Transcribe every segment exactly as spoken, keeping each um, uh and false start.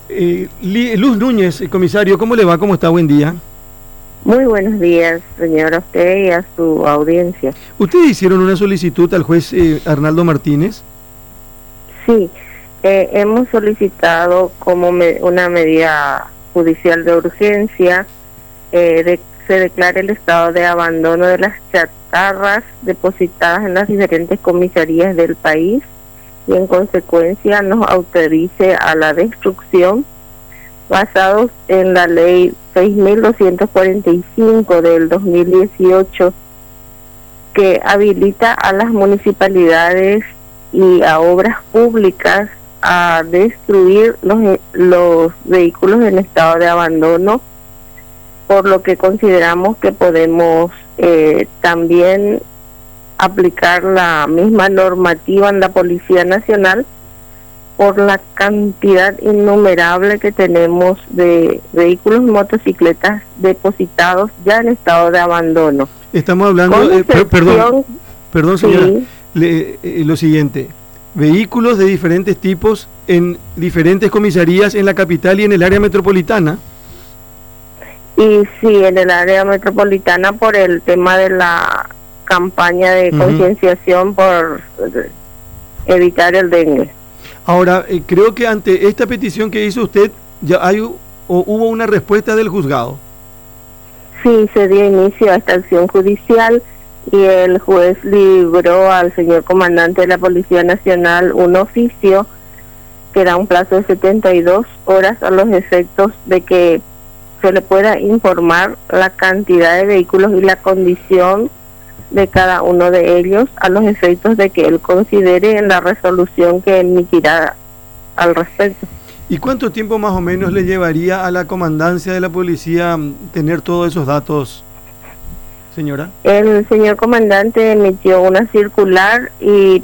Eh, Luz Núñez, comisario, ¿cómo le va? ¿Cómo está? Buen día. Muy buenos días, señor, a usted y a su audiencia. ¿Ustedes hicieron una solicitud al juez eh, Arnaldo Martínez? Sí, eh, hemos solicitado como me, una medida judicial de urgencia eh, de se declare el estado de abandono de las chatarras depositadas en las diferentes comisarías del país y en consecuencia nos autorice a la destrucción basados en la ley seis mil doscientos cuarenta y cinco del dos mil dieciocho, que habilita a las municipalidades y a obras públicas a destruir los, los vehículos en estado de abandono, por lo que consideramos que podemos eh, también aplicar la misma normativa en la Policía Nacional por la cantidad innumerable que tenemos de vehículos y motocicletas depositados ya en estado de abandono. Estamos hablando, eh, per, perdón, perdón señora, sí. Le, eh, lo siguiente, vehículos de diferentes tipos en diferentes comisarías en la capital y en el área metropolitana. Y sí, en el área metropolitana por el tema de la campaña de uh-huh. concienciación por evitar el dengue. Ahora, eh, creo que ante esta petición que hizo usted, ya hay o hubo una respuesta del juzgado. Sí, se dio inicio a esta acción judicial y el juez libró al señor comandante de la Policía Nacional un oficio que da un plazo de setenta y dos horas a los efectos de que se le pueda informar la cantidad de vehículos y la condición de cada uno de ellos a los efectos de que él considere en la resolución que emitirá al respecto. ¿Y cuánto tiempo más o menos le llevaría a la comandancia de la policía tener todos esos datos, señora? El señor comandante emitió una circular y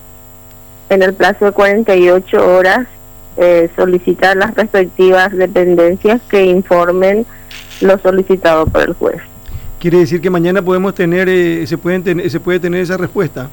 en el plazo de cuarenta y ocho horas eh, solicita las respectivas dependencias que informen lo solicitado por el juez. ¿Quiere decir que mañana podemos tener, eh, se pueden ten, se puede tener esa respuesta?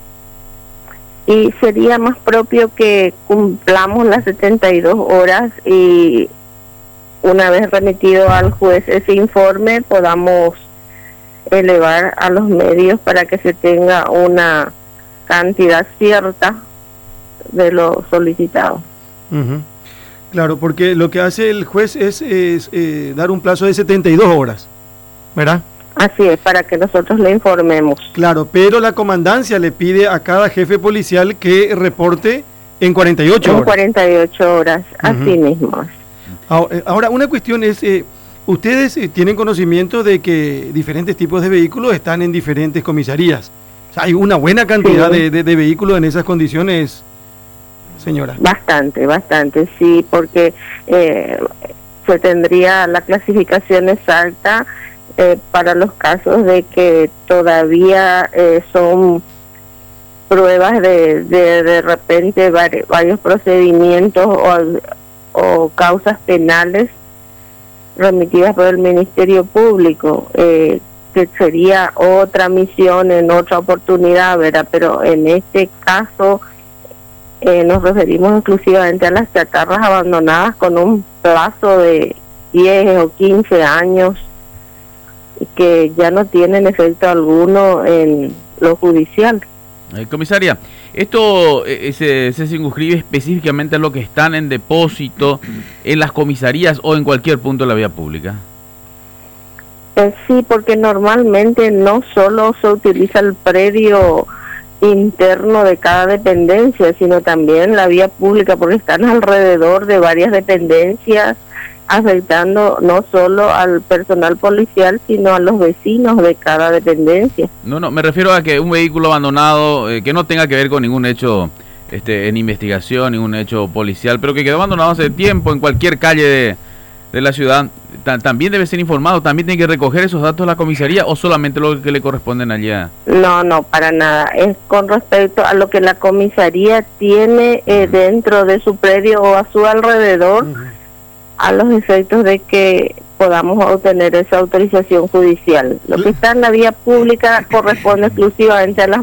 Y sería más propio que cumplamos las setenta y dos horas y una vez remitido al juez ese informe podamos elevar a los medios para que se tenga una cantidad cierta de lo solicitado. Uh-huh. Claro, porque lo que hace el juez es, es eh, dar un plazo de setenta y dos horas, ¿verdad? Así es, para que nosotros le informemos. Claro, pero la comandancia le pide a cada jefe policial que reporte en cuarenta y ocho horas. En cuarenta y ocho horas, uh-huh. Así mismo. Ahora, una cuestión es, eh, ustedes eh, tienen conocimiento de que diferentes tipos de vehículos están en diferentes comisarías. O sea, hay una buena cantidad sí. de, de, de vehículos en esas condiciones, señora. Bastante, bastante, sí, porque eh, se tendría la clasificación exacta Eh, para los casos de que todavía eh, son pruebas de de, de repente vari, varios procedimientos o, o causas penales remitidas por el Ministerio Público, eh, que sería otra misión en otra oportunidad, ¿verdad? Pero en este caso eh, nos referimos exclusivamente a las chatarras abandonadas con un plazo de diez o quince años que ya no tienen efecto alguno en lo judicial. Eh, comisaria, ¿esto eh, se, se circunscribe específicamente a lo que están en depósito en las comisarías o en cualquier punto de la vía pública? Eh, sí, porque normalmente no solo se utiliza el predio interno de cada dependencia, sino también la vía pública, porque están alrededor de varias dependencias, afectando no solo al personal policial, sino a los vecinos de cada dependencia. No, no, me refiero a que un vehículo abandonado, eh, que no tenga que ver con ningún hecho este, en investigación, ningún hecho policial, pero que quedó abandonado hace tiempo en cualquier calle de, de la ciudad, ¿también debe ser informado? ¿También tiene que recoger esos datos la comisaría o solamente lo que le corresponden allá? No, no, para nada. Es con respecto a lo que la comisaría tiene eh, uh-huh. dentro de su predio o a su alrededor, uh-huh. a los efectos de que podamos obtener esa autorización judicial. Lo que está en la vía pública corresponde exclusivamente a las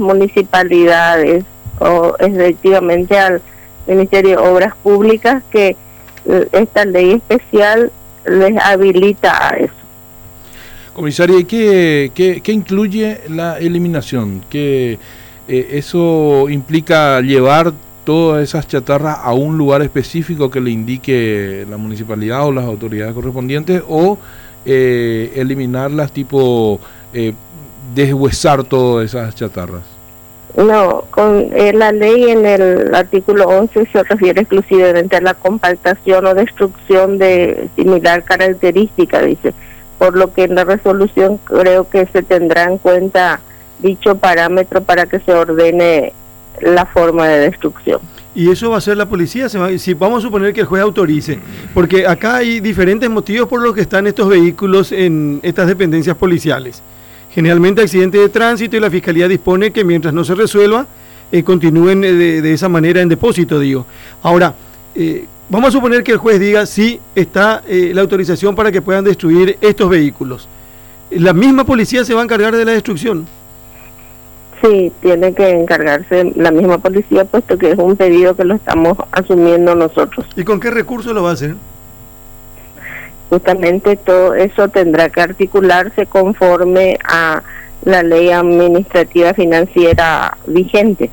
municipalidades o efectivamente al Ministerio de Obras Públicas, que esta ley especial les habilita a eso. Comisaria, ¿qué, qué, qué incluye la eliminación? ¿Qué, eh, eso implica llevar todas esas chatarras a un lugar específico que le indique la municipalidad o las autoridades correspondientes, o eh, eliminarlas, tipo eh, deshuesar todas esas chatarras? No, con eh, la ley en el artículo once se refiere exclusivamente a la compactación o destrucción de similar característica, dice, por lo que en la resolución creo que se tendrá en cuenta dicho parámetro para que se ordene la forma de destrucción. Y eso va a ser la policía, se va, si vamos a suponer que el juez autorice, porque acá hay diferentes motivos por los que están estos vehículos en estas dependencias policiales. Generalmente accidente de tránsito, y la Fiscalía dispone que mientras no se resuelva, eh, continúen de, de esa manera en depósito, digo. Ahora, eh, vamos a suponer que el juez diga sí está eh, la autorización para que puedan destruir estos vehículos. ¿La misma policía se va a encargar de la destrucción? Sí, tiene que encargarse la misma policía, puesto que es un pedido que lo estamos asumiendo nosotros. ¿Y con qué recurso lo va a hacer? Justamente todo eso tendrá que articularse conforme a la ley administrativa financiera vigente.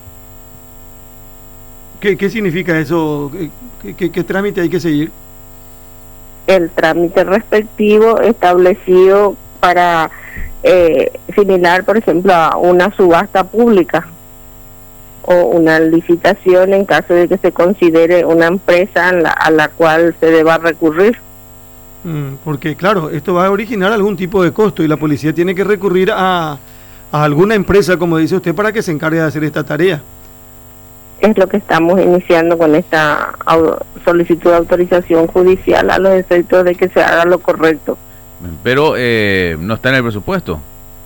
¿Qué, qué significa eso? ¿Qué, qué, qué trámite hay que seguir? El trámite respectivo establecido para eh, similar, por ejemplo, a una subasta pública o una licitación en caso de que se considere una empresa a la, a la cual se deba recurrir. Porque claro, esto va a originar algún tipo de costo y la policía tiene que recurrir a, a alguna empresa, como dice usted, para que se encargue de hacer esta tarea. Es lo que estamos iniciando con esta solicitud de autorización judicial a los efectos de que se haga lo correcto. Pero eh, no está en el presupuesto.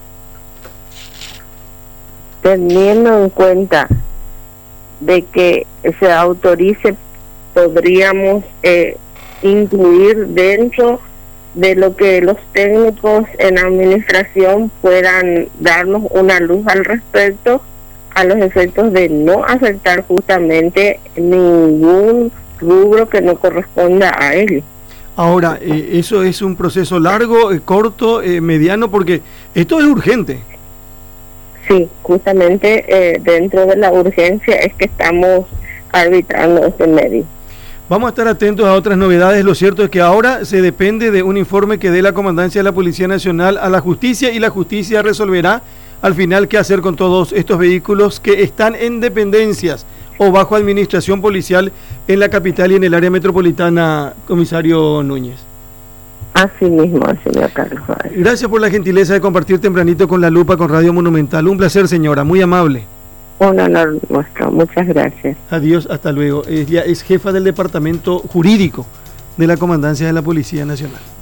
Teniendo en cuenta de que se autorice, podríamos eh, incluir dentro de lo que los técnicos en administración puedan darnos una luz al respecto, a los efectos de no afectar justamente ningún rubro que no corresponda a él. Ahora, eh, ¿eso es un proceso largo, eh, corto, eh, mediano? Porque esto es urgente. Sí, justamente eh, dentro de la urgencia es que estamos arbitrando este medio. Vamos a estar atentos a otras novedades. Lo cierto es que ahora se depende de un informe que dé la Comandancia de la Policía Nacional a la Justicia, y la Justicia resolverá al final qué hacer con todos estos vehículos que están en dependencias o bajo administración policial en la capital y en el área metropolitana, comisario Núñez. Así mismo, señor Carlos. Gracias por la gentileza de compartir tempranito con La Lupa, con Radio Monumental. Un placer, señora, muy amable. Un honor nuestro, muchas gracias. Adiós, hasta luego. Ella es jefa del Departamento Jurídico de la Comandancia de la Policía Nacional.